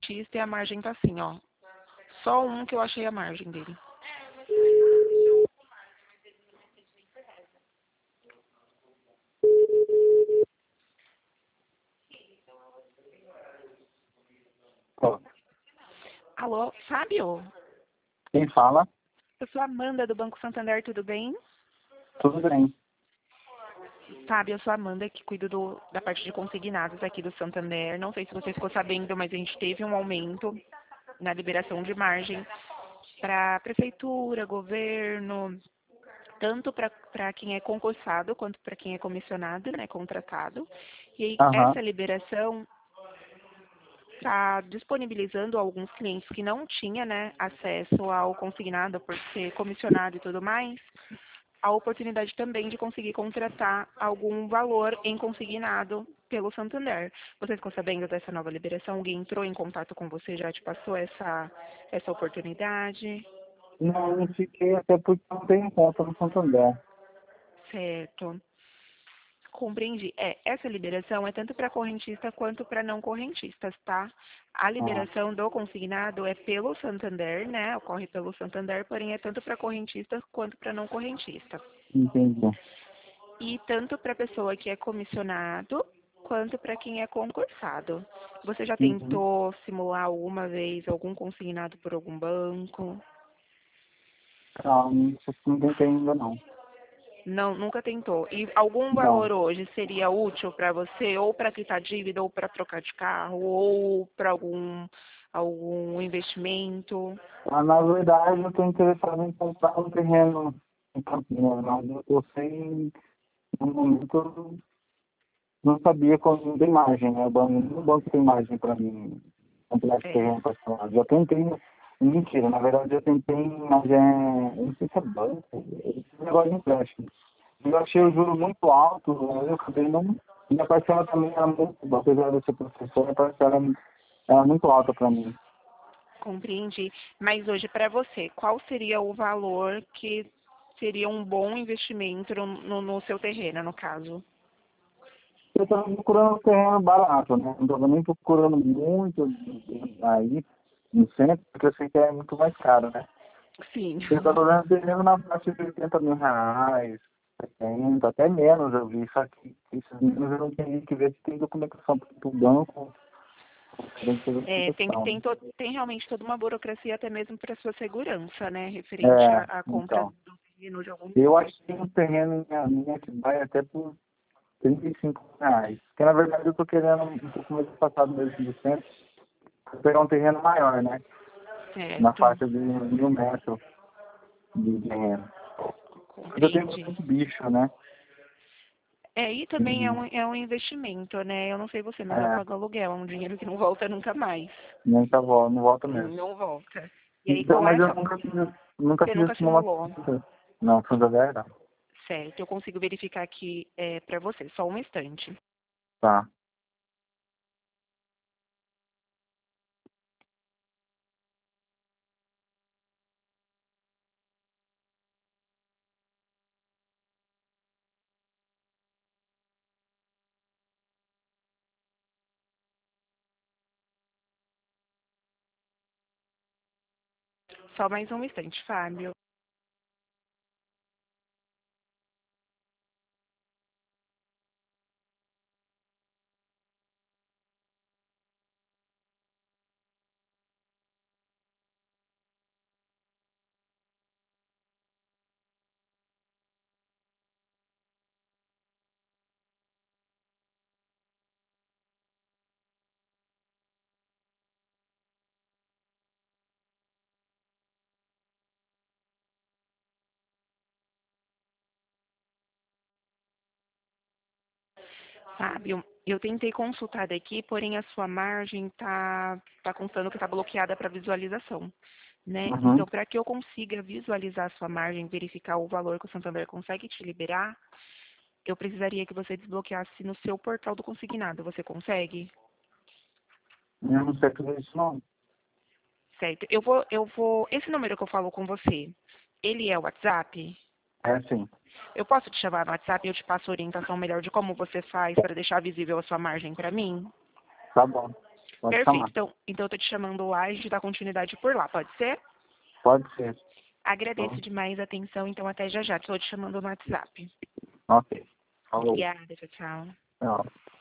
correntista e a margem tá assim, ó. Só um que eu achei a margem dele. Ó, Alô, Fábio? quem fala? Eu sou a Amanda do Banco Santander, tudo bem? Tudo bem. Fábio, eu sou a Amanda, que cuido da parte de consignados aqui do Santander. Não sei se você ficou sabendo, mas a gente teve um aumento na liberação de margem para prefeitura, governo, tanto para quem é concursado quanto para quem é comissionado, né, contratado. E aí, Aham. essa liberação está disponibilizando alguns clientes que não tinham, né, acesso ao consignado por ser comissionado e tudo mais, a oportunidade também de conseguir contratar algum valor em consignado pelo Santander. Você ficou sabendo dessa nova liberação? Alguém entrou em contato com você, já te passou essa oportunidade? Não fiquei até porque não tenho conta no Santander. Certo. Compreendi. Essa liberação é tanto para correntistas quanto para não correntistas, tá? A Ah, liberação do consignado é pelo Santander, né? Ocorre pelo Santander, porém é tanto para correntistas quanto para não correntistas. entendi. E tanto para a pessoa que é comissionado quanto para quem é concursado. Você já Uhum. tentou simular alguma vez algum consignado por algum banco? Não, isso não tentei ainda não. Não, nunca tentou. E algum Não. valor hoje seria útil para você, ou para quitar dívida, ou para trocar de carro, ou para algum investimento? Na verdade, eu estou interessado em comprar um terreno em Campinas, mas eu tô sem, no momento, eu não sabia quando tem margem, né? O banco tem margem para mim comprar esse É, terreno particular. Já tentei, mentira, na verdade eu tentei, mas eu não sei se é banco, esse negócio de empréstimo. Eu achei o juro muito alto, eu acabei não. Minha parcela também era muito, apesar de eu ser professor, a parcela era muito alta para mim. compreendi. Mas hoje, para você, qual seria o valor que seria um bom investimento no seu terreno, no caso? Eu estava procurando um terreno barato, né? Não estava nem procurando muito aí no centro, porque eu sei que é muito mais caro, né? Sim. Eu estava vendo terreno na faixa de R$ 80.000, 70, até menos eu vi, só que esses menos eu não tenho que ver se tem documentação, porque o banco tem que ter É, documentação, né? tem realmente toda uma burocracia até mesmo para sua segurança, né? Referente É, à compra então. do terreno de algum Eu imóvel. achei um terreno em minha que vai até por R$ 35. Porque na verdade eu tô querendo um pouco mais afastado mesmo do centro, pra pegar um terreno maior, né? Na Certo, faixa de 1.000 metros de terreno. Mas eu tenho compreendi. bastante bicho, né? E também E, é um investimento, né? Eu não sei você, mas eu é, pago aluguel, é um dinheiro que não volta nunca mais. nem tá, não volta mesmo. Não volta. E aí Então, com mas eu essa, nunca você fiz nunca assim uma. simulou. Não, Santa Vera. Certo, eu consigo verificar aqui para você, só um instante. Tá. Só mais um instante, Fábio. Fábio, eu tentei consultar daqui, porém a sua margem tá constando que está bloqueada para visualização, né? Uhum. Então, para que eu consiga visualizar a sua margem, verificar o valor que o Santander consegue te liberar, eu precisaria que você desbloqueasse no seu portal do consignado. Você consegue? Eu não sei fazer isso, não. Certo. Esse número que eu falo com você, ele é o WhatsApp? É assim. Eu posso te chamar no WhatsApp e eu te passo orientação melhor de como você faz para deixar visível a sua margem para mim? Tá bom. Pode Perfeito. chamar. Então eu tô te chamando lá e a gente dá continuidade por lá, pode ser? Pode ser. Agradeço Então, demais a atenção, então até já já. Estou te chamando no WhatsApp. ok. Falou. Obrigada, tchau, tchau. Tchau.